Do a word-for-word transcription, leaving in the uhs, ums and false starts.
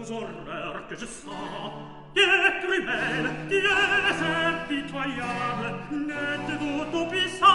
aux horreurs que je sens. Qui est cruel, qui est impitoyable, n'êtes-vous tout puissant?